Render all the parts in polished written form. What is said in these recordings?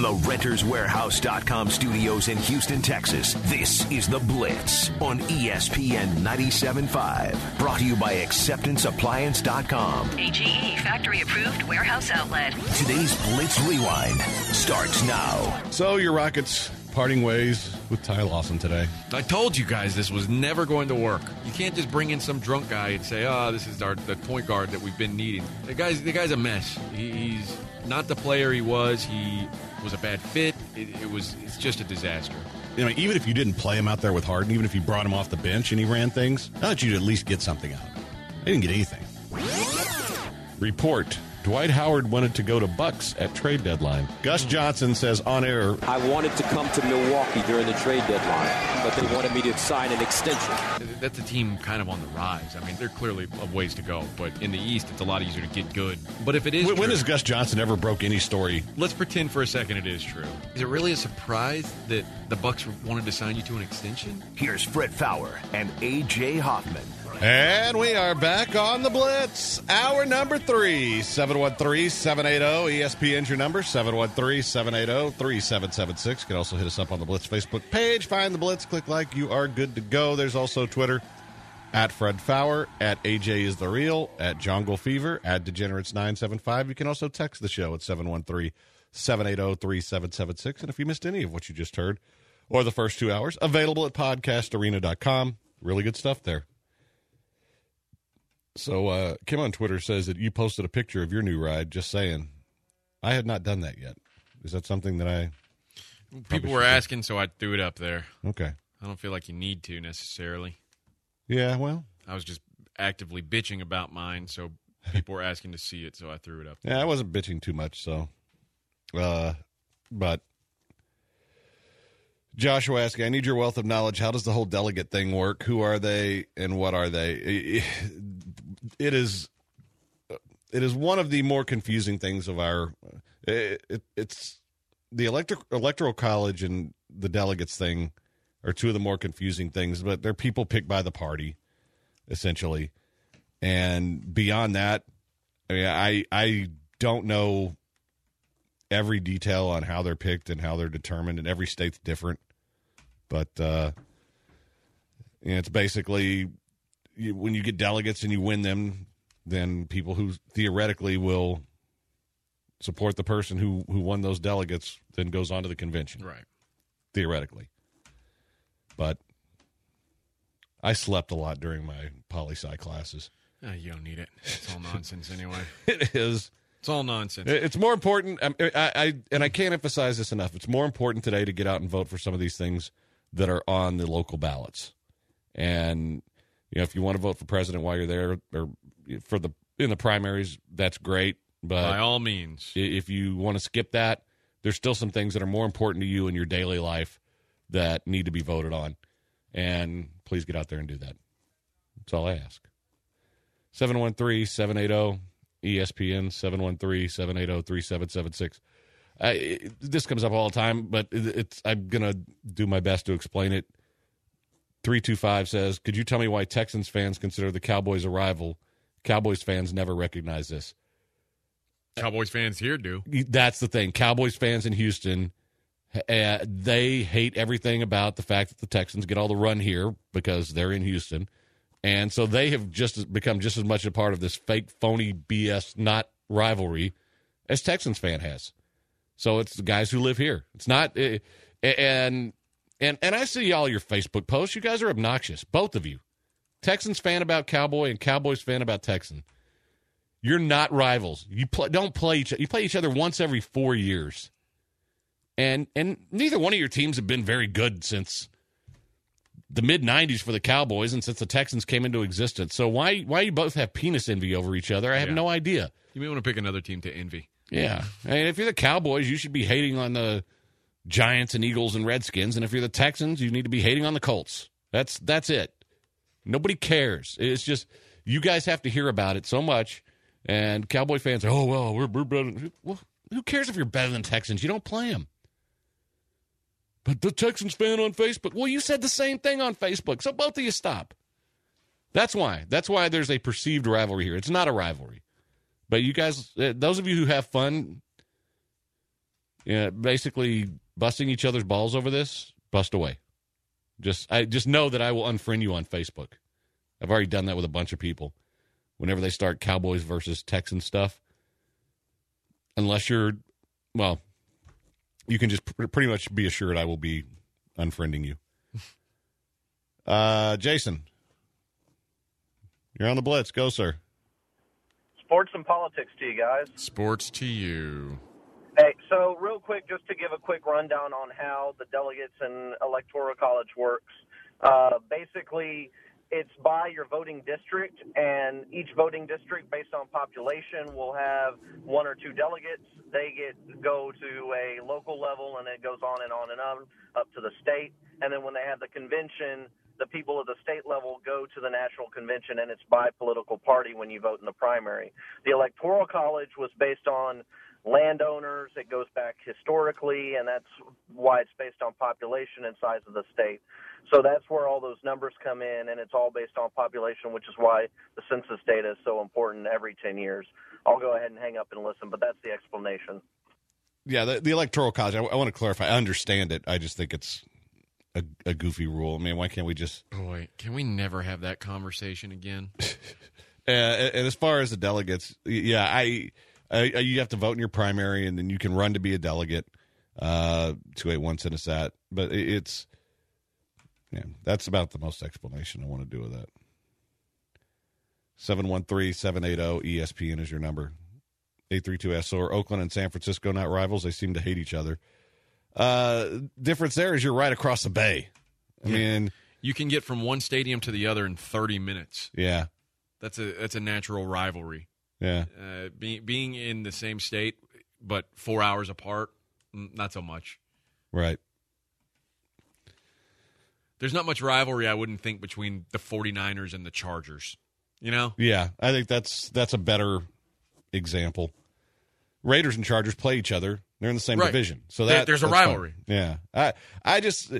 the RentersWarehouse.com studios in Houston, Texas, this is The Blitz on ESPN 97.5. Brought to you by AcceptanceAppliance.com. AGE factory-approved warehouse outlet. Today's Blitz Rewind starts now. So your Rockets parting ways with Ty Lawson today. I told you guys this was never going to work. You can't just bring in some drunk guy and say, this is the point guard that we've been needing. The guy's a mess. He's not the player he was. He was a bad fit. It's just a disaster. You know, even if you didn't play him out there with Harden, even if you brought him off the bench and he ran things, I thought you'd at least get something out of it. They didn't get anything. Report. Dwight Howard wanted to go to Bucks at trade deadline. Gus Johnson says on air, I wanted to come to Milwaukee during the trade deadline, but they wanted me to sign an extension. That's a team kind of on the rise. I mean, they're clearly a ways to go, but in the East, it's a lot easier to get good. But if it is when has Gus Johnson ever broke any story? Let's pretend for a second it is true. Is it really a surprise that the Bucks wanted to sign you to an extension? Here's Fred Fowler and A.J. Hoffman. And we are back on the Blitz. Hour number 3, 713-780. ESPN's your number, 713-780-3776. You can also hit us up on the Blitz Facebook page. Find the Blitz, click like, you are good to go. There's also Twitter, at Fred Fowler, at AJ is the Real, at Jungle Fever, at Degenerates975. You can also text the show at 713-780-3776. And if you missed any of what you just heard, or the first 2 hours, available at podcastarena.com. Really good stuff there. So Kim on Twitter says that you posted a picture of your new ride. Just saying. I had not done that yet. Is that something that I... People were asking, so I threw it up there. Okay. I don't feel like you need to necessarily. Yeah, well... I was just actively bitching about mine, so people were asking to see it, so I threw it up there. Yeah, I wasn't bitching too much, so... But... Joshua asking, I need your wealth of knowledge. How does the whole delegate thing work? Who are they and what are they? It is one of the more confusing things of our it's the electoral college and the delegates thing are two of the more confusing things, but they're people picked by the party, essentially. And beyond that, I mean, I don't know every detail on how they're picked and how they're determined, and every state's different. But it's basically when you get delegates and you win them, then people who theoretically will support the person who won those delegates then goes on to the convention. Right. Theoretically. But I slept a lot during my poli-sci classes. You don't need it. It's all nonsense anyway. It is. It's all nonsense. It's more important, I can't emphasize this enough, it's more important today to get out and vote for some of these things that are on the local ballots. And, if you want to vote for president while you're there, or in the primaries, that's great. But by all means. If you want to skip that, there's still some things that are more important to you in your daily life that need to be voted on. And please get out there and do that. That's all I ask. 713-780 ESPN, 713-780-3776. This comes up all the time, but I'm going to do my best to explain it. 325 says, could you tell me why Texans fans consider the Cowboys a rival? Cowboys fans never recognize this. Cowboys fans here do. That's the thing. Cowboys fans in Houston, they hate everything about the fact that the Texans get all the run here because they're in Houston. And so they have become just as much a part of this fake, phony BS, not rivalry, as Texans fan has. So it's the guys who live here. It's not, and I see all your Facebook posts. You guys are obnoxious, both of you. Texans fan about Cowboy and Cowboys fan about Texan. You're not rivals. You don't play each other. You play each other once every 4 years, and neither one of your teams have been very good since the mid-'90s for the Cowboys and since the Texans came into existence. So why you both have penis envy over each other, I have no idea. You may want to pick another team to envy. Yeah. I mean, if you're the Cowboys, you should be hating on the Giants and Eagles and Redskins. And if you're the Texans, you need to be hating on the Colts. That's it. Nobody cares. It's just you guys have to hear about it so much. And Cowboy fans are, oh, well, we're better. Well, who cares if you're better than Texans? You don't play them. But the Texans fan on Facebook. Well, you said the same thing on Facebook, so both of you stop. That's why. That's why there's a perceived rivalry here. It's not a rivalry. But you guys, those of you who have fun, basically busting each other's balls over this, bust away. Just know that I will unfriend you on Facebook. I've already done that with a bunch of people. Whenever they start Cowboys versus Texans stuff, unless you're, well, you can just pretty much be assured I will be unfriending you. Jason, you're on the Blitz. Go, sir. Sports and politics to you guys. Sports to you. Hey, so real quick, just to give a quick rundown on how the delegates and electoral college works. Basically, it's by your voting district, and each voting district, based on population, will have one or two delegates. They go to a local level, and it goes on and on and on up to the state. And then when they have the convention, the people at the state level go to the national convention, and it's by political party when you vote in the primary. The electoral college was based on landowners. It goes back historically, and that's why it's based on population and size of the state. So that's where all those numbers come in, and it's all based on population, which is why the census data is so important every 10 years. I'll go ahead and hang up and listen, but that's the explanation. Yeah, the electoral college, I want to clarify. I understand it. I just think it's a goofy rule. I mean, why can't we just... Boy, can we never have that conversation again? And as far as the delegates, yeah, you have to vote in your primary, and then you can run to be a delegate. 281 Cinesat, but it's that's about the most explanation I want to do with that. 713-780-ESPN is your number. 832-SOR. Oakland and San Francisco, not rivals. They seem to hate each other. Difference there is you're right across the bay. I mean, you can get from one stadium to the other in 30 minutes. Yeah, that's a natural rivalry. Yeah, being in the same state but 4 hours apart, not so much. Right. There's not much rivalry, I wouldn't think, between the 49ers and the Chargers. You know? Yeah, I think that's a better example. Raiders and Chargers play each other. They're in the same division. So there's a rivalry. Fun. Yeah. I just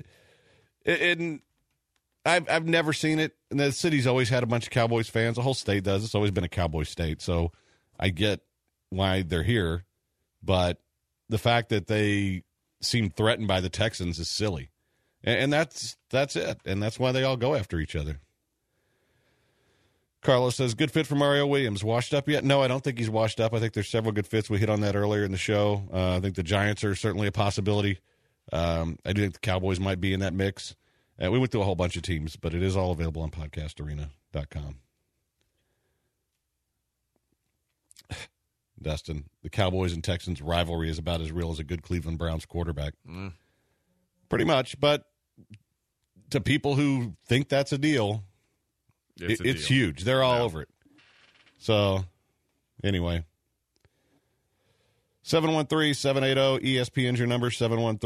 I've never seen it. And the city's always had a bunch of Cowboys fans. The whole state does. It's always been a Cowboy state. So I get why they're here, but the fact that they seem threatened by the Texans is silly. And that's it. And that's why they all go after each other. Carlos says, good fit for Mario Williams. Washed up yet? No, I don't think he's washed up. I think there's several good fits. We hit on that earlier in the show. I think the Giants are certainly a possibility. I do think the Cowboys might be in that mix. We went through a whole bunch of teams, but it is all available on podcastarena.com. Dustin, the Cowboys and Texans rivalry is about as real as a good Cleveland Browns quarterback. Pretty much, but to people who think that's a deal, it's huge. They're all over it. So, anyway. 713-780-ESPN's your number,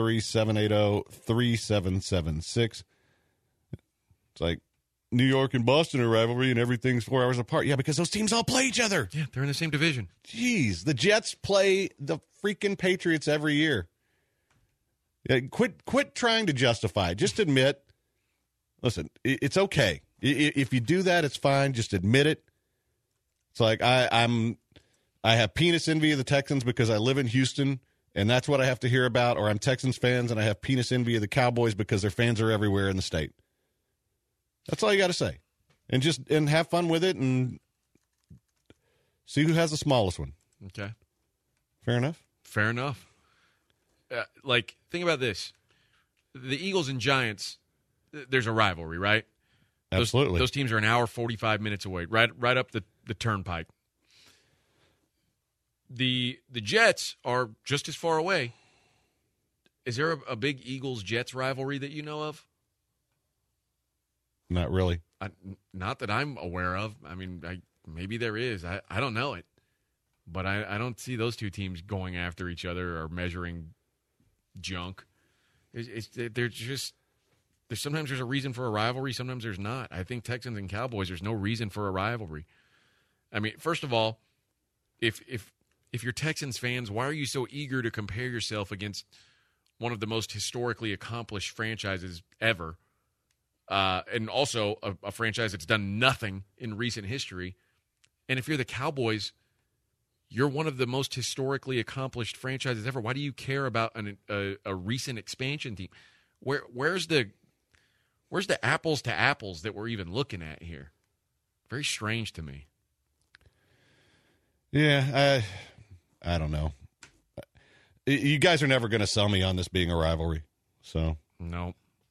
713-780-3776. It's like New York and Boston are rivalry and everything's 4 hours apart. Yeah, because those teams all play each other. Yeah, they're in the same division. Jeez, the Jets play the freaking Patriots every year. Yeah, quit trying to justify it. Just admit, listen, it's okay. If you do that, it's fine. Just admit it. It's like I have penis envy of the Texans because I live in Houston, and that's what I have to hear about. Or I'm Texans fans, and I have penis envy of the Cowboys because their fans are everywhere in the state. That's all you got to say, and have fun with it, and see who has the smallest one. Okay, fair enough. Fair enough. Think about this: the Eagles and Giants. There's a rivalry, right? Absolutely. Those teams are an hour 45 minutes away, right up the turnpike. The Jets are just as far away. Is there a big Eagles-Jets rivalry that you know of? Not really. Not that I'm aware of. I mean, maybe there is. I don't know it. But I don't see those two teams going after each other or measuring junk. Sometimes there's a reason for a rivalry. Sometimes there's not. I think Texans and Cowboys, there's no reason for a rivalry. I mean, first of all, if you're Texans fans, why are you so eager to compare yourself against one of the most historically accomplished franchises ever? And also a franchise that's done nothing in recent history. And if you're the Cowboys, You're one of the most historically accomplished franchises ever. Why do you care about a recent expansion team? Where's the apples to apples that we're even looking at here? Very strange to me. Yeah, I don't know. You guys are never going to sell me on this being a rivalry. So no.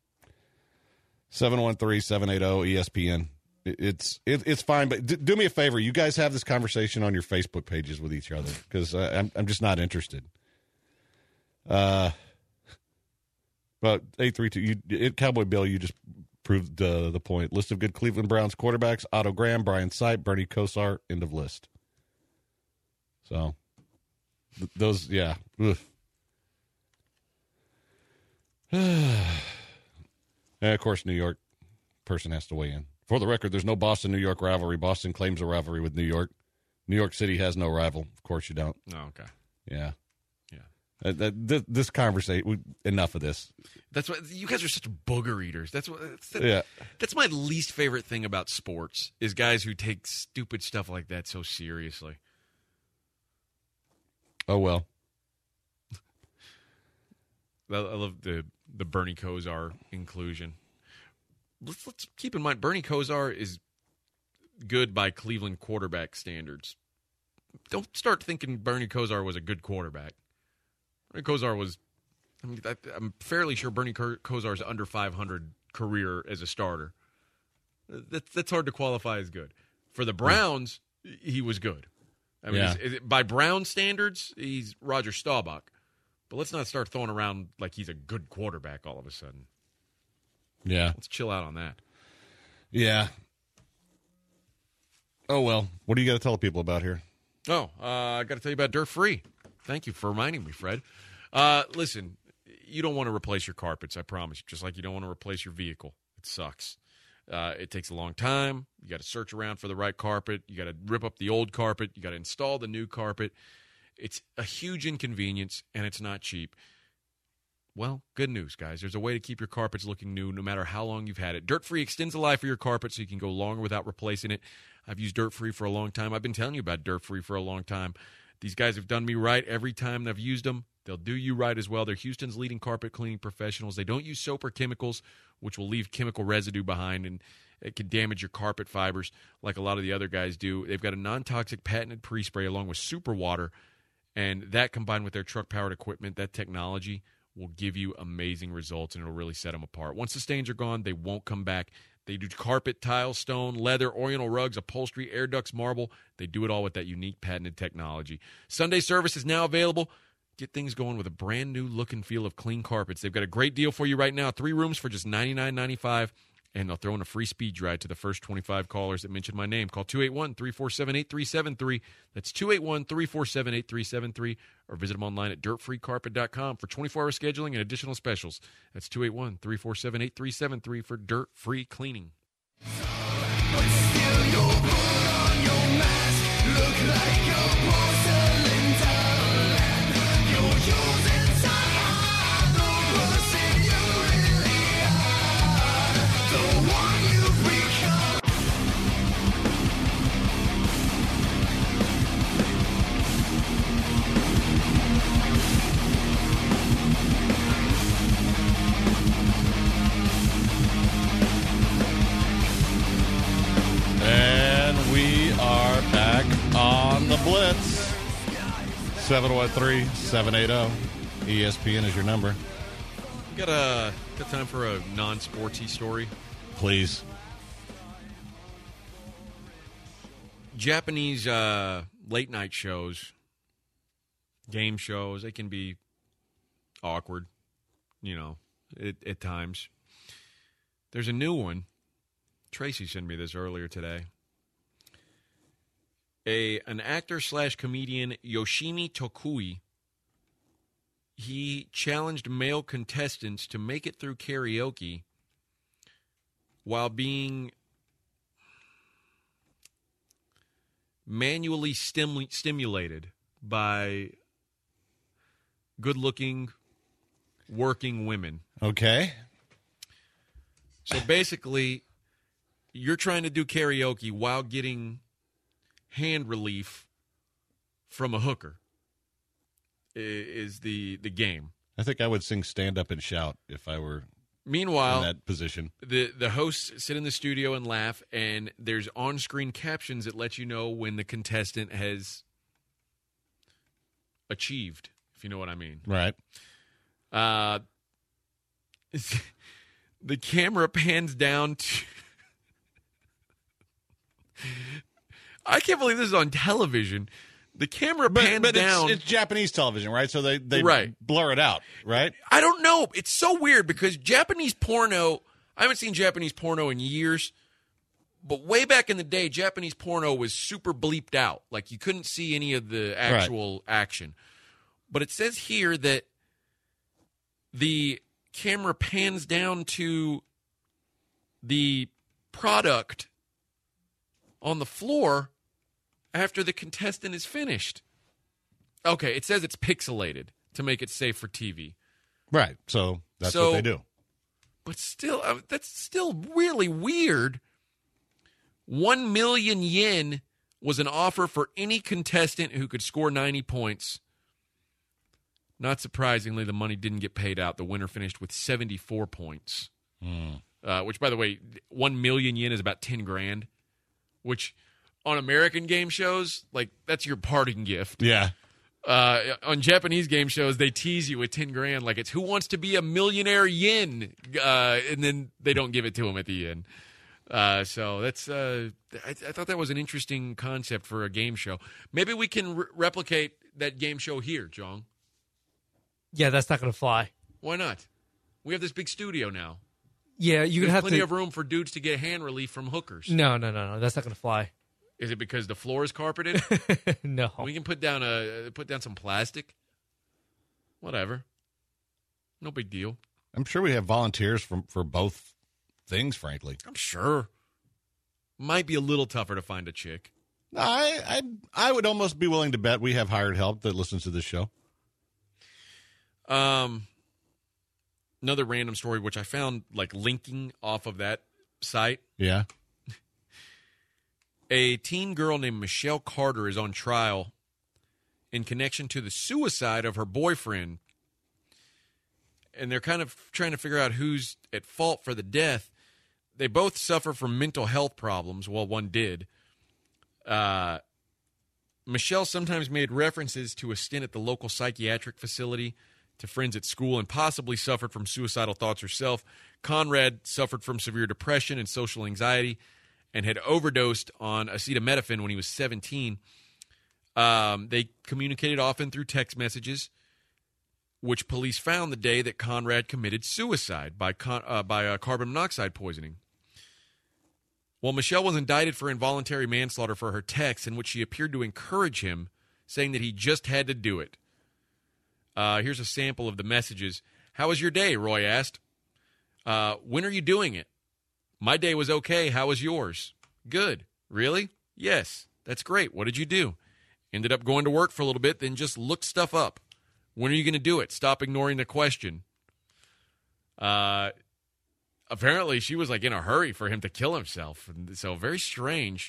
713-780-ESPN. It's fine, but do me a favor. You guys have this conversation on your Facebook pages with each other because I'm just not interested. But 832, Cowboy Bill, you just proved the point. List of good Cleveland Browns quarterbacks: Otto Graham, Brian Sipe, Bernie Kosar. End of list. So those, yeah. And of course, New York person has to weigh in. For the record, there's no Boston-New York rivalry. Boston claims a rivalry with New York. New York City has no rival. Of course you don't. Oh, okay. Yeah. Yeah. This conversation, enough of this. That's what you guys are such booger eaters. That's my least favorite thing about sports is guys who take stupid stuff like that so seriously. Oh, well. I love the Bernie Kosar inclusion. Let's keep in mind, Bernie Kosar is good by Cleveland quarterback standards. Don't start thinking Bernie Kosar was a good quarterback. Bernie Kosar was, I'm fairly sure Bernie Kosar's under 500 career as a starter. That's hard to qualify as good. For the Browns, he was good. I mean, by Brown standards, he's Roger Staubach. But let's not start throwing around like he's a good quarterback all of a sudden. Yeah. Let's chill out on that. Yeah. Oh, well. What do you got to tell people about here? Oh, I got to tell you about Dirt Free. Thank you for reminding me, Fred. Listen, you don't want to replace your carpets, I promise you, just like you don't want to replace your vehicle. It sucks. It takes a long time. You got to search around for the right carpet. You got to rip up the old carpet. You got to install the new carpet. It's a huge inconvenience, and it's not cheap. Well, good news, guys. There's a way to keep your carpets looking new no matter how long you've had it. Dirt Free extends the life of your carpet so you can go longer without replacing it. I've used Dirt Free for a long time. I've been telling you about Dirt Free for a long time. These guys have done me right every time I've used them. They'll do you right as well. They're Houston's leading carpet cleaning professionals. They don't use soap or chemicals, which will leave chemical residue behind, and it can damage your carpet fibers like a lot of the other guys do. They've got a non-toxic patented pre-spray along with super water, and that combined with their truck-powered equipment, that technology will give you amazing results, and it'll really set them apart. Once the stains are gone, they won't come back. They do carpet, tile, stone, leather, oriental rugs, upholstery, air ducts, marble. They do it all with that unique patented technology. Sunday service is now available. Get things going with a brand new look and feel of clean carpets. They've got a great deal for you right now. 3 rooms for just $99.95, and they'll throw in a free speed dry to the first 25 callers that mention my name. Call 281-347-8373. That's 281-347-8373, or visit them online at dirtfreecarpet.com for 24-hour scheduling and additional specials. That's 281-347-8373 for Dirt Free Cleaning. And we are back on the Blitz. 713-780. ESPN is your number. Got time for a non-sportsy story? Please. Japanese late-night shows, game shows, they can be awkward, at times. There's a new one. Tracy sent me this earlier today. An actor/comedian, Yoshimi Tokui, he challenged male contestants to make it through karaoke while being manually stimulated by good-looking, working women. Okay. So basically, you're trying to do karaoke while getting hand relief from a hooker is the game. I think I would sing Stand Up and Shout if I were Meanwhile, in that position. The hosts sit in the studio and laugh, and there's on-screen captions that let you know when the contestant has achieved, if you know what I mean. Right. The camera pans down to... I can't believe this is on television. The camera pans down. It's Japanese television, right? So they Right. blur it out, right? I don't know. It's so weird because Japanese porno, I haven't seen Japanese porno in years, but way back in the day, Japanese porno was super bleeped out. Like you couldn't see any of the actual action. But it says here that the camera pans down to the product on the floor after the contestant is finished. Okay, it says it's pixelated to make it safe for TV. Right. So that's what they do. But still, that's still really weird. 1 million yen was an offer for any contestant who could score 90 points. Not surprisingly, the money didn't get paid out. The winner finished with 74 points. Which, by the way, 1 million yen is about 10 grand, which on American game shows, like, that's your parting gift. Yeah. On Japanese game shows, they tease you with 10 grand, like it's who wants to be a millionaire yen, and then they don't give it to him at the end. So that's I thought that was an interesting concept for a game show. Maybe we can replicate that game show here, Jong. Yeah, that's not going to fly. Why not? We have this big studio now. Yeah, you're going There's to have plenty to. of room for dudes to get hand relief from hookers. No, that's not going to fly. Is it because the floor is carpeted? No. We can put down some plastic. Whatever. No big deal. I'm sure we have volunteers for both things, frankly. I'm sure. Might be a little tougher to find a chick. No, I would almost be willing to bet we have hired help that listens to this show. Another random story, which I found like linking off of that site. Yeah. A teen girl named Michelle Carter is on trial in connection to the suicide of her boyfriend. And they're kind of trying to figure out who's at fault for the death. They both suffer from mental health problems. Well, one did. Michelle sometimes made references to a stint at the local psychiatric facility, to friends at school, and possibly suffered from suicidal thoughts herself. Conrad suffered from severe depression and social anxiety and had overdosed on acetaminophen when he was 17. They communicated often through text messages, which police found the day that Conrad committed suicide by carbon monoxide poisoning. Well, Michelle was indicted for involuntary manslaughter for her text, in which she appeared to encourage him, saying that he just had to do it. Here's a sample of the messages. "How was your day?" Roy asked. "When are you doing it?" "My day was okay. How was yours?" "Good." "Really?" "Yes." "That's great. What did you do?" "Ended up going to work for a little bit, then just looked stuff up." "When are you going to do it?" "Stop ignoring the question." Apparently, she was like in a hurry for him to kill himself. So very strange.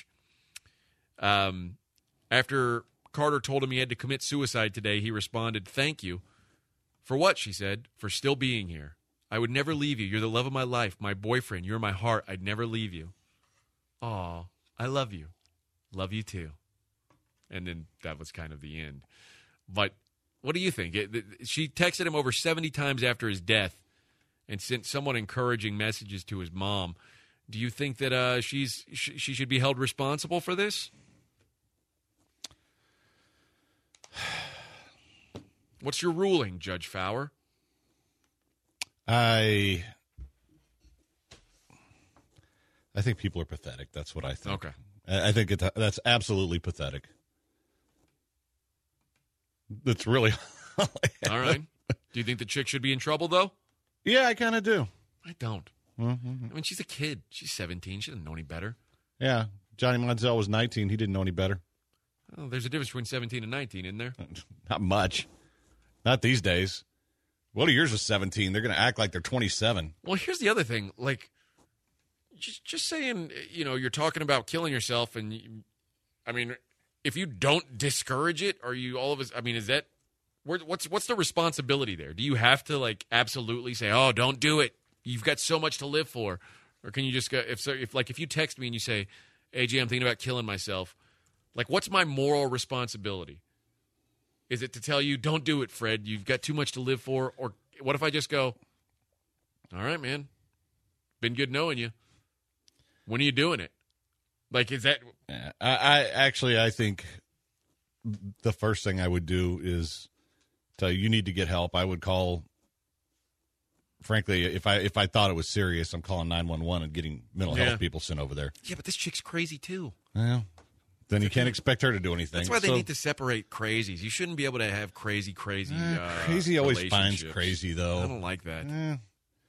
After Carter told him he had to commit suicide today, he responded, "Thank you." "For what?" she said. "For still being here. I would never leave you. You're the love of my life, my boyfriend. You're my heart. I'd never leave you." "Aw, I love you. Love you too." And then that was kind of the end. But what do you think? She texted him over 70 times after his death and sent somewhat encouraging messages to his mom. Do you think that she should be held responsible for this? What's your ruling, Judge Fowler? I think people are pathetic. That's what I think. Okay. I think that's absolutely pathetic. That's really all right. Do you think the chick should be in trouble, though? Yeah, I kind of do. I don't. Mm-hmm. I mean, she's a kid. She's 17. She doesn't know any better. Yeah. Johnny Manziel was 19. He didn't know any better. Oh, there's a difference between 17 and 19, isn't there? Not much. Not these days. What of yours was 17? They're going to act like they're 27. Well, here's the other thing. Like, just saying, you're talking about killing yourself, and I mean, if you don't discourage it, are you all of us? I mean, is that what's the responsibility there? Do you have to like absolutely say, "Oh, don't do it. You've got so much to live for," or can you just go? If you text me and you say, "AJ, I'm thinking about killing myself," like, what's my moral responsibility? Is it to tell you, "Don't do it, Fred. You've got too much to live for," or what if I just go, "All right, man. Been good knowing you. When are you doing it?" Like, is that? I think the first thing I would do is tell you need to get help. I would call. Frankly, if I thought it was serious, I'm calling 911 and getting mental health people sent over there. Yeah, but this chick's crazy too. Well, then you can't expect her to do anything. That's why they need to separate crazies. You shouldn't be able to have crazy. Crazy always finds crazy, though. I don't like that. I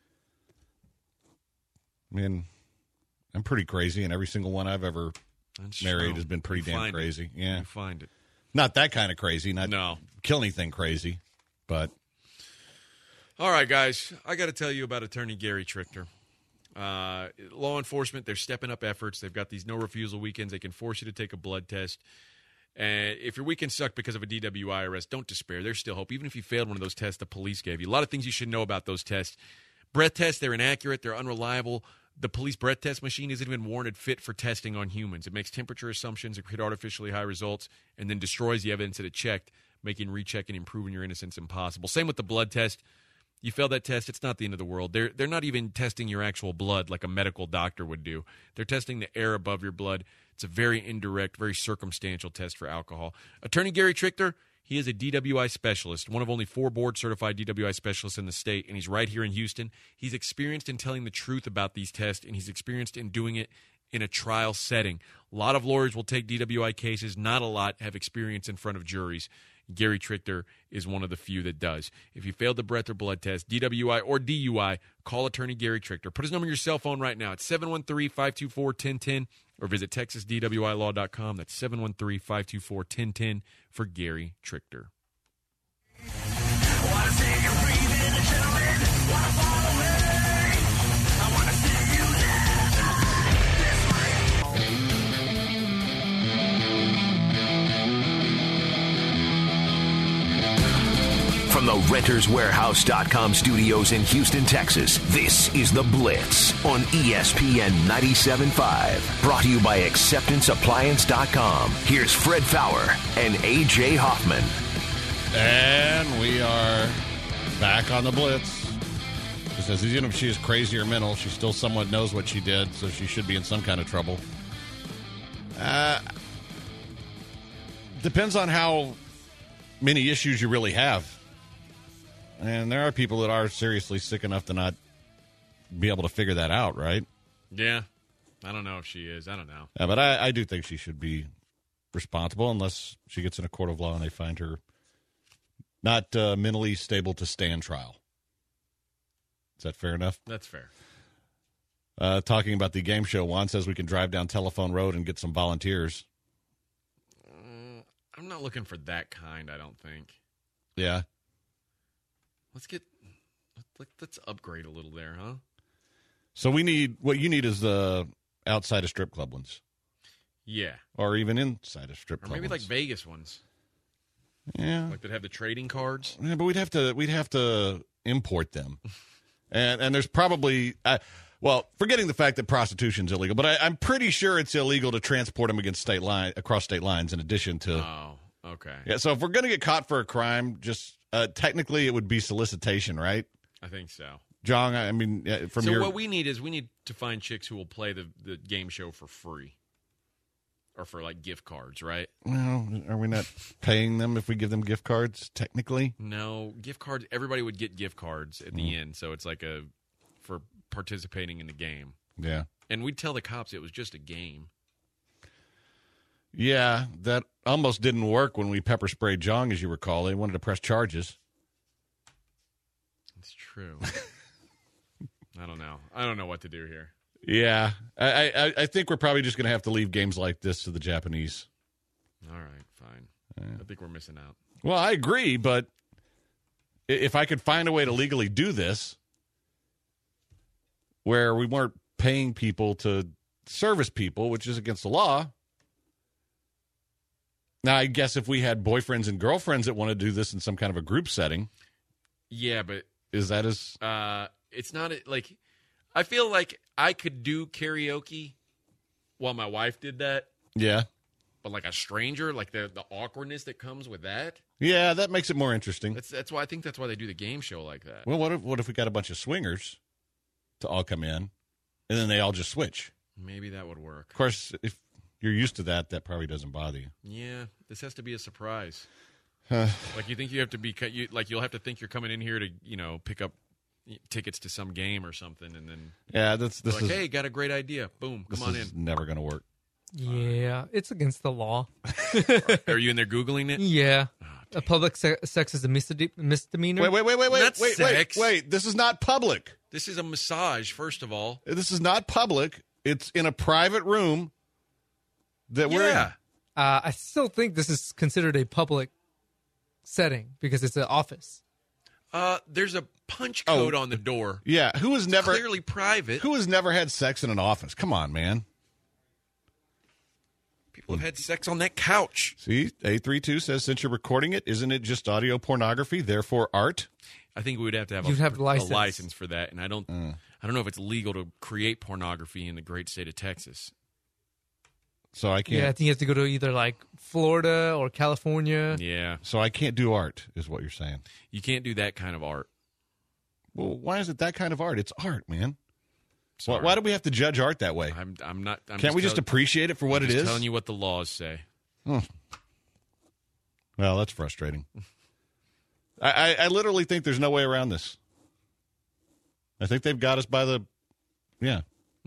mean, I'm pretty crazy, and every single one I've ever married has been pretty damn crazy. Yeah, you find it. Not that kind of crazy. Not kill anything crazy, but. All right, guys, I got to tell you about attorney Gary Trichter. Law enforcement, they're stepping up efforts. They've got these no-refusal weekends. They can force you to take a blood test. And if your weekend sucked because of a DWI arrest, don't despair. There's still hope, even if you failed one of those tests the police gave you. A lot of things you should know about those tests. Breath tests, they're inaccurate. They're unreliable. The police breath test machine isn't even warranted fit for testing on humans. It makes temperature assumptions, it creates artificially high results, and then destroys the evidence that it checked, making rechecking and proving your innocence impossible. Same with the blood test. You fail that test, it's not the end of the world. They're not even testing your actual blood like a medical doctor would do. They're testing the air above your blood. It's a very indirect, very circumstantial test for alcohol. Attorney Gary Trichter, he is a DWI specialist, one of only 4 board-certified DWI specialists in the state, and he's right here in Houston. He's experienced in telling the truth about these tests, and he's experienced in doing it in a trial setting. A lot of lawyers will take DWI cases. Not a lot have experience in front of juries. Gary Trichter is one of the few that does. If you failed the breath or blood test, DWI or DUI, call attorney Gary Trichter. Put his number in your cell phone right now. It's 713-524-1010 or visit TexasDWIlaw.com. That's 713-524-1010 for Gary Trichter. From the RentersWarehouse.com studios in Houston, Texas, this is The Blitz on ESPN 97.5. Brought to you by AcceptanceAppliance.com. Here's Fred Fowler and AJ Hoffman. And we are back on The Blitz. It says, even if she is crazy or mental, she still somewhat knows what she did, so she should be in some kind of trouble. Depends on how many issues you really have. And there are people that are seriously sick enough to not be able to figure that out, right? Yeah. I don't know if she is. I don't know. Yeah, but I do think she should be responsible unless she gets in a court of law and they find her not mentally stable to stand trial. Is that fair enough? That's fair. Talking about the game show, Juan says we can drive down Telephone Road and get some volunteers. I'm not looking for that kind, I don't think. Yeah. Let's upgrade a little there, huh? So what you need is the outside of strip club ones. Yeah. Or even inside of strip club Or maybe ones. like Vegas ones. Yeah. Like that have the trading cards. Yeah, but we'd have to import them. and there's probably forgetting the fact that prostitution's illegal, but I'm pretty sure it's illegal to transport them across state lines in addition to. Oh, okay. Yeah, so if we're going to get caught for a crime, just technically it would be solicitation, right? I think so. John, I mean, what we need to find chicks who will play the game show for free. Or for, like, gift cards, right? Well, are we not paying them if we give them gift cards, technically? No, gift cards, everybody would get gift cards at the end, so it's like for participating in the game. Yeah. And we'd tell the cops it was just a game. Yeah, that almost didn't work when we pepper sprayed Jong, as you recall. They wanted to press charges. It's true. I don't know. I don't know what to do here. Yeah, I think we're probably just going to have to leave games like this to the Japanese. All right, fine. I think we're missing out. Well, I agree, but if I could find a way to legally do this where we weren't paying people to service people, which is against the law, Now, I guess if we had boyfriends and girlfriends that want to do this in some kind of a group setting, Yeah, but is that as... it's not like I feel like I could do karaoke while my wife did that, Yeah. but like a stranger, like the awkwardness that comes with that. Yeah, that makes it more interesting. That's why I think that's why they do the game show like that. Well, what if we got a bunch of swingers to all come in, and then they all just switch? Maybe that would work. Of course, if you're used to that, that probably doesn't bother you. Yeah, this has to be a surprise. Like you think you have to be, you'll have to think you're coming in here to, pick up tickets to some game or something, and then Yeah, this like, is hey, got a great idea. Boom, this come on is in. never going to work. Yeah, it's against the law. Are you in there Googling it? Yeah. A public sex is a misdemeanor. Wait, Not sex. wait. This is not public. This is a massage, first of all. This is not public. It's in a private room that we're in. Yeah. I still think this is considered a public setting because it's an office. There's a punch code on the door. Yeah, who has never Clearly private. who has never had sex in an office? Come on, man. People have had sex on that couch. See, A32 says since you're recording it, isn't it just audio pornography, therefore art? I think we would have to have You'd have a license. license for that, and I don't know if it's legal to create pornography in the great state of Texas. So I can't. Yeah, I think you have to go to either like Florida or California. Yeah, So I can't do art, is what you're saying. you can't do that kind of art. Well, why is it that kind of art? It's art, man. Sorry. Why do we have to judge art that way? I'm not. Can't we just appreciate it for what it is? Telling you what the laws say. Well, that's frustrating. I literally think there's no way around this. I think they've got us by the... Yeah.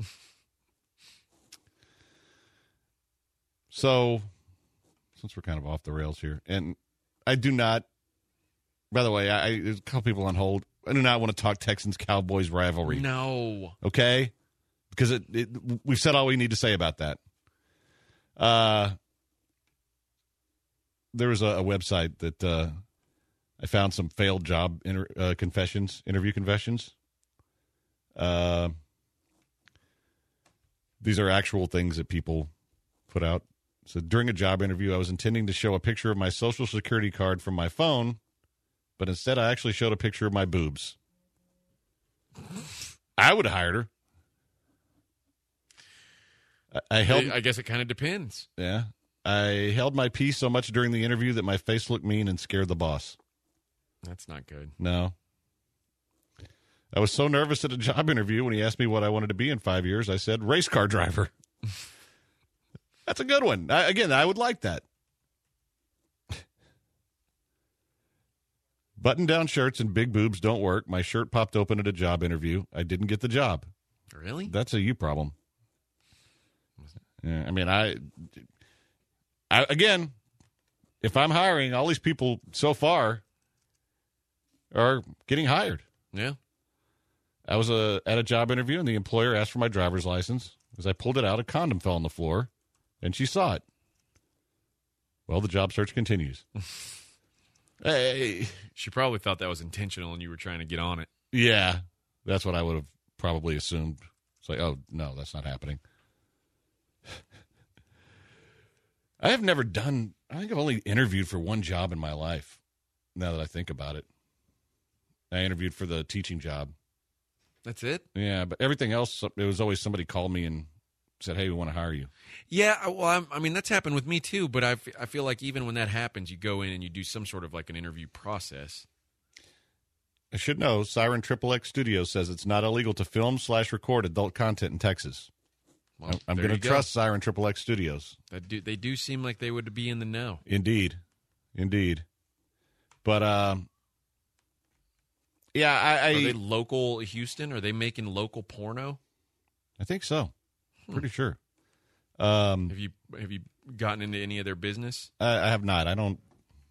So, since we're kind of off the rails here, and I do not... By the way, there's a couple people on hold. I do not want to talk Texans-Cowboys rivalry. No. Okay? Because we've said all we need to say about that. There was a website that I found some failed job interview confessions. These are actual things that people put out. So during a job interview, I was intending to show a picture of my Social Security card from my phone, but instead I actually showed a picture of my boobs. I would have hired her. I guess it kind of depends. Yeah. I held my peace so much during the interview that my face looked mean and scared the boss. That's not good. No. I was so nervous at a job interview when he asked me what I wanted to be in 5 years, I said race car driver. That's a good one. I would like that. Button-down shirts and big boobs don't work. My shirt popped open at a job interview. I didn't get the job. Really? That's a you problem. Yeah, I mean, again, if I'm hiring, all these people so far are getting hired. Yeah. I was at a job interview, and the employer asked for my driver's license. As I pulled it out, a condom fell on the floor, and she saw it. Well, the job search continues. Hey. She probably thought that was intentional and you were trying to get on it. Yeah, that's what I would have probably assumed. It's like, oh, no, that's not happening. I have never done, I think I've only interviewed for one job in my life, now that I think about it. I interviewed for the teaching job. That's it? Yeah, but everything else, it was always somebody called me and said, hey, we want to hire you. Yeah, well, I mean, that's happened with me too, but I feel like even when that happens, you go in and you do some sort of like an interview process. I should know, Siren XXX Studios says it's not illegal to film/record adult content in Texas. Well, I'm there going you to go. trust Siren XXX Studios. They do seem like they would be in the know. Indeed. But, yeah, Are they local Houston? Are they making local porno? I think so. Pretty sure. Have you gotten into any of their business? I have not. I don't.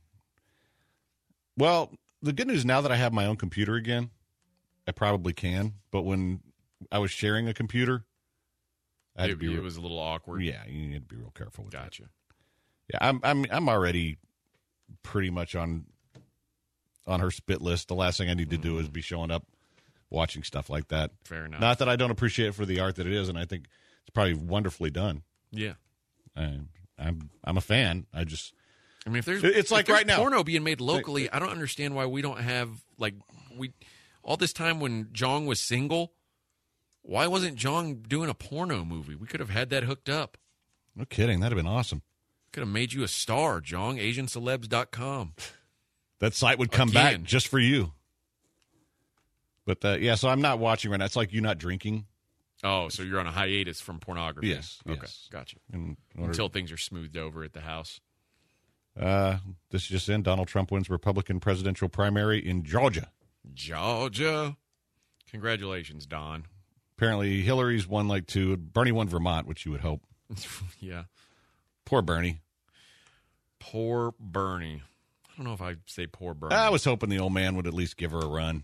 Well, the good news now that I have my own computer again, I probably can. But when I was sharing a computer, I had to be It was a little awkward. Yeah, you need to be real careful with Gotcha. that. Yeah, I'm already pretty much on her spit list. The last thing I need to do is be showing up watching stuff like that. Fair enough. Not that I don't appreciate it for the art that it is, and I think it's probably wonderfully done. Yeah. I'm a fan. I just I mean, It's if like there's right now. porno being made locally, I don't understand why we don't have all this time when Jong was single. Why wasn't Jong doing a porno movie? We could have had that hooked up. No kidding. That'd have been awesome. Could have made you a star, Jong. AsianCelebs.com. That site would come back just for you. But so I'm not watching right now. It's like you not drinking. Oh, so you're on a hiatus from pornography. Yes. Okay, yes. gotcha. Until things are smoothed over at the House. this just in, Donald Trump wins Republican presidential primary in Georgia. Georgia. Congratulations, Don. Apparently Hillary's won like 2. Bernie won Vermont, which you would hope. Yeah. Poor Bernie. Poor Bernie. I don't know if I'd say poor Bernie. I was hoping the old man would at least give her a run.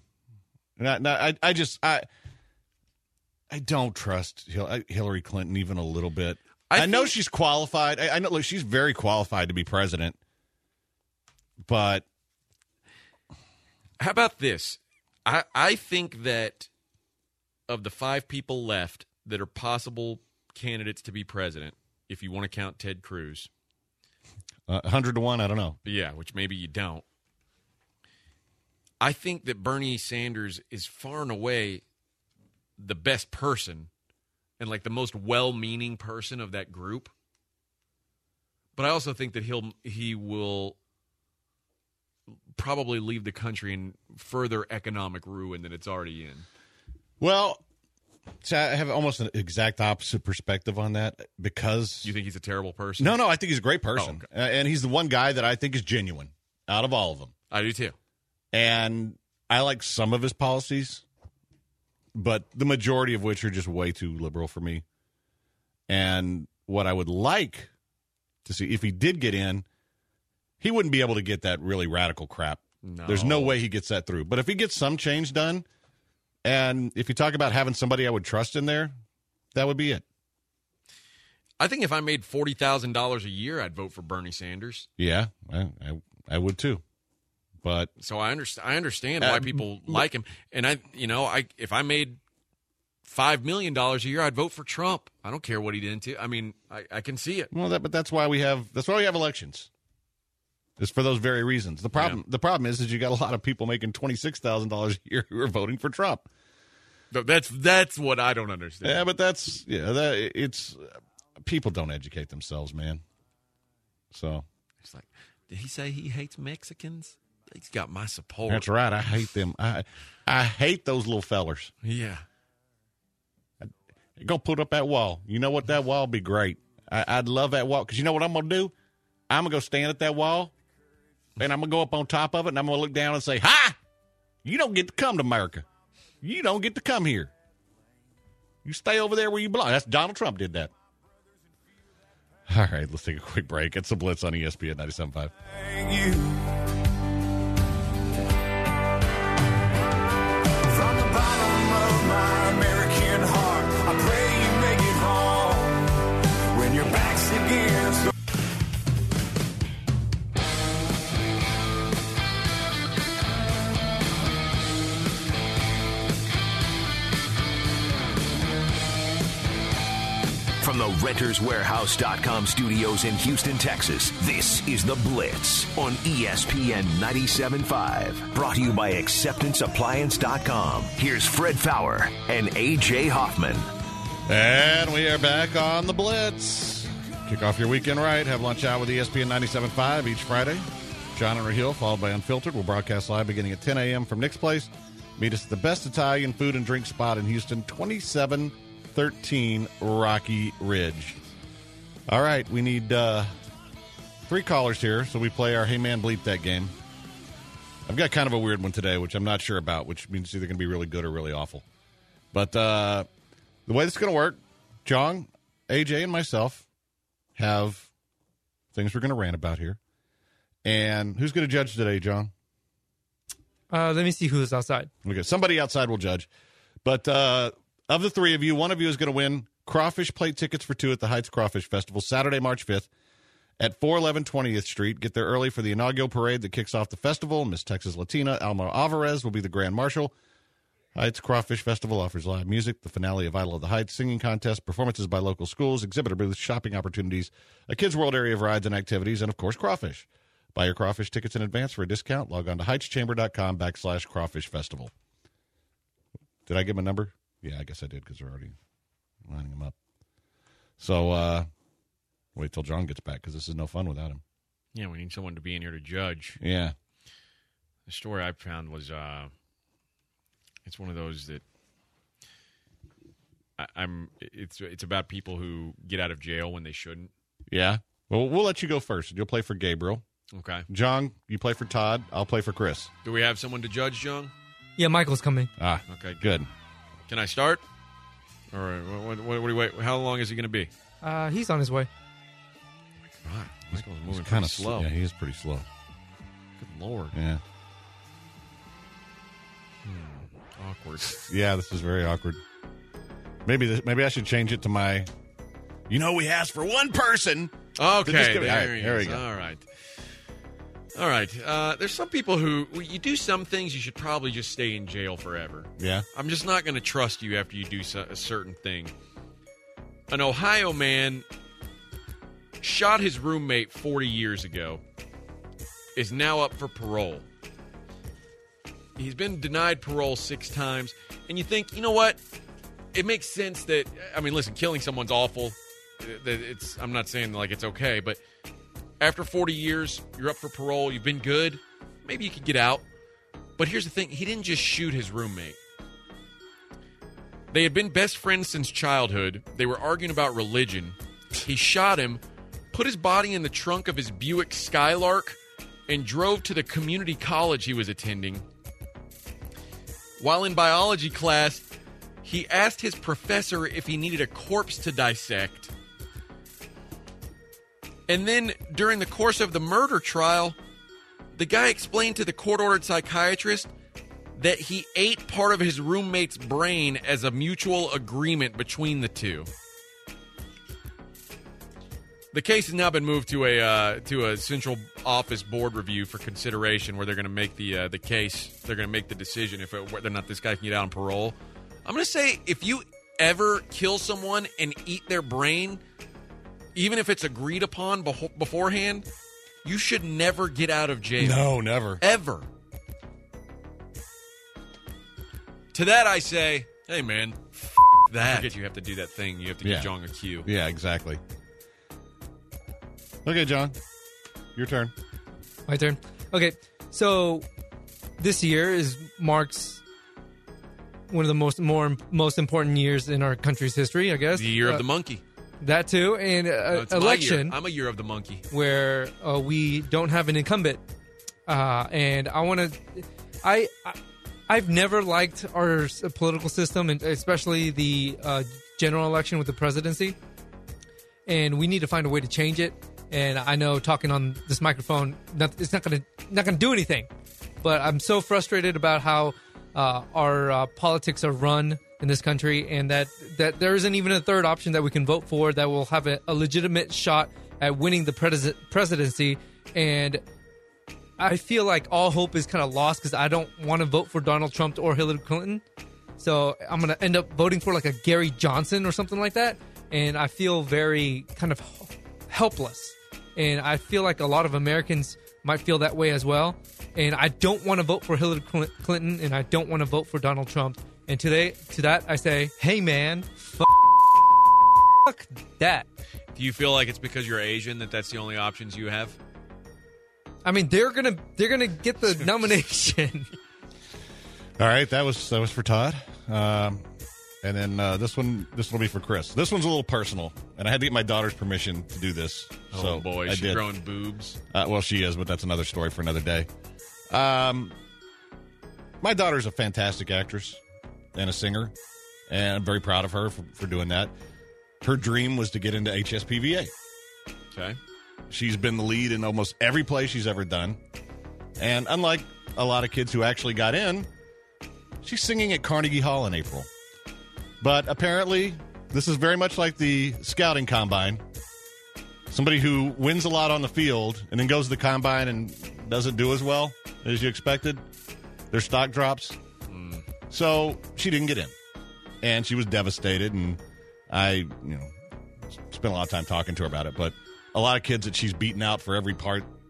I don't trust Hillary Clinton even a little bit. I know she's qualified. I know she's very qualified to be president. But how about this? I think that of the 5 people left that are possible candidates to be president, if you want to count Ted Cruz. 100 to 1, I don't know. Yeah, which maybe you don't. I think that Bernie Sanders is far and away the best person and like the most well-meaning person of that group. But I also think that he will probably leave the country in further economic ruin than it's already in. Well, so I have almost an exact opposite perspective on that because... You think he's a terrible person? No, I think he's a great person. Oh, okay. And he's the one guy that I think is genuine out of all of them. I do too. And I like some of his policies, but the majority of which are just way too liberal for me. And what I would like to see, if he did get in, he wouldn't be able to get that really radical crap. No. There's no way he gets that through. But if he gets some change done, and if you talk about having somebody I would trust in there, that would be it. I think if I made $40,000 a year, I'd vote for Bernie Sanders. Yeah, I would too. But so I understand why people like him. And if I made $5 million a year, I'd vote for Trump. I don't care what he did to. I mean, I can see it. Well, but that's why we have elections. It's for those very reasons. The problem is you got a lot of people making $26,000 a year who are voting for Trump. That's what I don't understand. Yeah, but it's people don't educate themselves, man. So it's like, did he say he hates Mexicans? He's got my support. That's right. I hate them. I hate those little fellers. Yeah. Go put up that wall. You know what? That wall would be great. I'd love that wall because you know what I'm going to do? I'm going to go stand at that wall, and I'm going to go up on top of it, and I'm going to look down and say, "Hi! You don't get to come to America. You don't get to come here. You stay over there where you belong." That's Donald Trump did that. All right, let's take a quick break. It's the Blitz on ESPN 97.5. From the bottom of my American heart, I pray you make it home when your back's against. From the RentersWarehouse.com studios in Houston, Texas, this is The Blitz on ESPN 97.5. Brought to you by AcceptanceAppliance.com. Here's Fred Fowler and A.J. Hoffman. And we are back on The Blitz. Kick off your weekend right. Have lunch out with ESPN 97.5 each Friday. John and Raheel, followed by Unfiltered. We'll broadcast live beginning at 10 a.m. from Nick's Place. Meet us at the best Italian food and drink spot in Houston, 2713 Rocky Ridge. All right, we need 3 callers here, so we play our Hey Man Bleep That game. I've got kind of a weird one today, which I'm not sure about, which means it's either going to be really good or really awful. But the way this is going to work, John, AJ, and myself have things we're going to rant about here. And who's going to judge today, John? Let me see who's outside. Okay, somebody outside will judge. But of the 3 of you, one of you is going to win Crawfish Plate tickets for 2 at the Heights Crawfish Festival, Saturday, March 5th at 411 20th Street. Get there early for the inaugural parade that kicks off the festival. Miss Texas Latina Alma Alvarez will be the Grand Marshal. Heights Crawfish Festival offers live music, the finale of Idol of the Heights, singing contest, performances by local schools, exhibitor booths, shopping opportunities, a Kids World area of rides and activities, and, of course, crawfish. Buy your crawfish tickets in advance for a discount. Log on to heightschamber.com/crawfish festival. Did I give him a number? Yeah, I guess I did because they're already lining them up. So wait till John gets back because this is no fun without him. Yeah, we need someone to be in here to judge. Yeah. The story I found was it's one of those that it's about people who get out of jail when they shouldn't. Yeah. Well, we'll let you go first. You'll play for Gabriel. Okay. John, you play for Todd. I'll play for Chris. Do we have someone to judge, John? Yeah, Michael's coming. Ah, okay, good. Can I start? Or what do you wait? How long is he going to be? He's on his way. God, Michael's moving kind of slow. Yeah, he is pretty slow. Good Lord. Yeah. Awkward. Yeah, this is very awkward. Maybe I should change it to my. We asked for one person. Okay, there we go. All right. There's some people who you do some things you should probably just stay in jail forever. Yeah. I'm just not going to trust you after you do a certain thing. An Ohio man shot his roommate 40 years ago. Is now up for parole. He's been denied parole 6 times. And you think, you know what? It makes sense that, listen, killing someone's awful. I'm not saying like it's okay, but after 40 years, you're up for parole, you've been good, maybe you could get out. But here's the thing, he didn't just shoot his roommate. They had been best friends since childhood. They were arguing about religion. He shot him, put his body in the trunk of his Buick Skylark, and drove to the community college he was attending. While in biology class, he asked his professor if he needed a corpse to dissect. And then, during the course of the murder trial, the guy explained to the court-ordered psychiatrist that he ate part of his roommate's brain as a mutual agreement between the two. The case has now been moved to a central office board review for consideration, where they're going to make the case. They're going to make the decision whether or not this guy can get out on parole. I'm going to say, if you ever kill someone and eat their brain, even if it's agreed upon beforehand, you should never get out of jail. No, never. Ever. To that I say, hey man, that. I forget you have to do that thing. You have to give John a cue. Yeah, exactly. Okay, John, your turn. My turn. Okay, so this year marks one of the most important years in our country's history, I guess. The year of the monkey. That too, and election. I'm a year of the monkey, where we don't have an incumbent, and I want to. I've never liked our political system, and especially the general election with the presidency. And we need to find a way to change it. And I know talking on this microphone, it's not gonna do anything. But I'm so frustrated about how our politics are run in this country, and that there isn't even a third option that we can vote for that will have a legitimate shot at winning the presidency. And I feel like all hope is kind of lost because I don't want to vote for Donald Trump or Hillary Clinton. So I'm going to end up voting for like a Gary Johnson or something like that. And I feel very kind of helpless. And I feel like a lot of Americans might feel that way as well. And I don't want to vote for Hillary Clinton, and I don't want to vote for Donald Trump. And to that, I say, hey, man, fuck that. Do you feel like it's because you're Asian that's the only options you have? I mean, they're gonna get the nomination. All right, that was for Todd, and then this one will be for Chris. This one's a little personal, and I had to get my daughter's permission to do this. Oh so boy, she's growing boobs. Well, she is, but that's another story for another day. My daughter's a fantastic actress and a singer, and I'm very proud of her for doing that. Her dream was to get into HSPVA. Okay. She's been the lead in almost every play she's ever done. And unlike a lot of kids who actually got in, she's singing at Carnegie Hall in April. But apparently, this is very much like the scouting combine. Somebody who wins a lot on the field and then goes to the combine and doesn't do as well as you expected. Their stock drops. So she didn't get in. And she was devastated, and I, spent a lot of time talking to her about it. But a lot of kids that she's beaten out for every part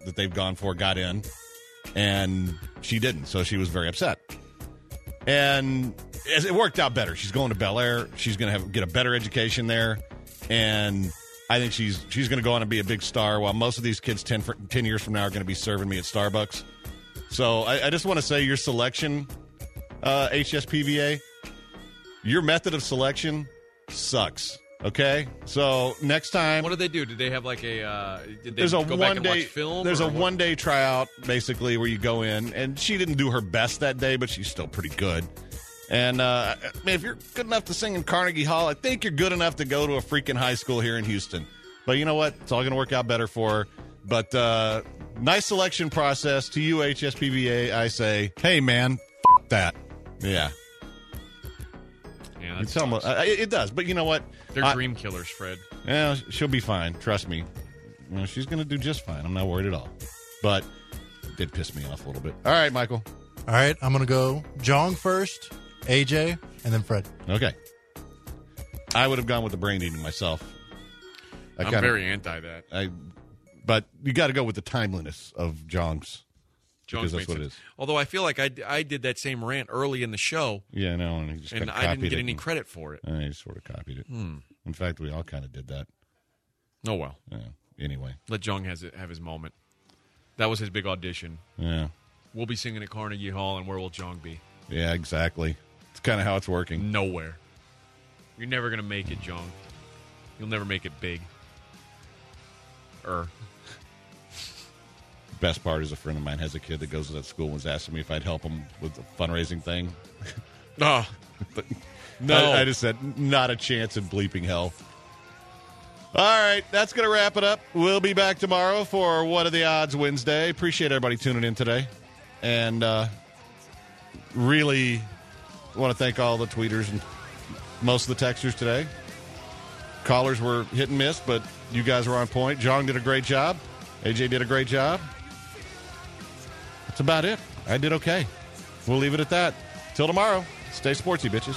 that they've gone for got in, and she didn't. So she was very upset. And it worked out better. She's going to Bel Air. She's going to get a better education there. And I think she's going to go on and be a big star, while most of these kids 10 years from now are going to be serving me at Starbucks. So I just want to say your selection, HSPVA, your method of selection sucks. Okay? So next time. What did they do? Did they have like a did they there's a go back and one-day watch film? There's or a what? one-day tryout, basically, where you go in, and she didn't do her best that day, but she's still pretty good. And I mean, if you're good enough to sing in Carnegie Hall, I think you're good enough to go to a freaking high school here in Houston. But you know what? It's all going to work out better for her. But nice selection process. To you, HSPVA, I say, hey, man, that. Yeah. Yeah, You tell 'em, it does. But you know what? they're dream killers, Fred. Yeah, she'll be fine. Trust me. You know, she's going to do just fine. I'm not worried at all. But it did piss me off a little bit. All right, Michael. All right, I'm going to go Jong first, AJ, and then Fred. Okay. I would have gone with the brain eating myself. I'm very anti that. But you got to go with the timeliness of Jong's. Jones Because that's what it sense. is. Although I feel like I did that same rant early in the show, Yeah, no, and he just and kinda I didn't copied get it any and- credit for it. He sort of copied it. In fact, we all kind of did that. Oh well, Anyway. let Jung have his moment. That was his big audition. Yeah. We'll be singing at Carnegie Hall, and where will Jung be? Yeah, exactly. It's kind of how it's working. Nowhere. You're never gonna make it, Jung. You'll never make it big. Best part is a friend of mine has a kid that goes to that school and was asking me if I'd help him with the fundraising thing. Oh, But no. I just said, not a chance in bleeping hell. All right, that's going to wrap it up. We'll be back tomorrow for What Are the Odds Wednesday. Appreciate everybody tuning in today. And really want to thank all the tweeters and most of the texters today. Callers were hit and miss, but you guys were on point. Jong did a great job. AJ did a great job. That's about it. I did okay. We'll leave it at that. Till tomorrow. Stay sportsy, bitches.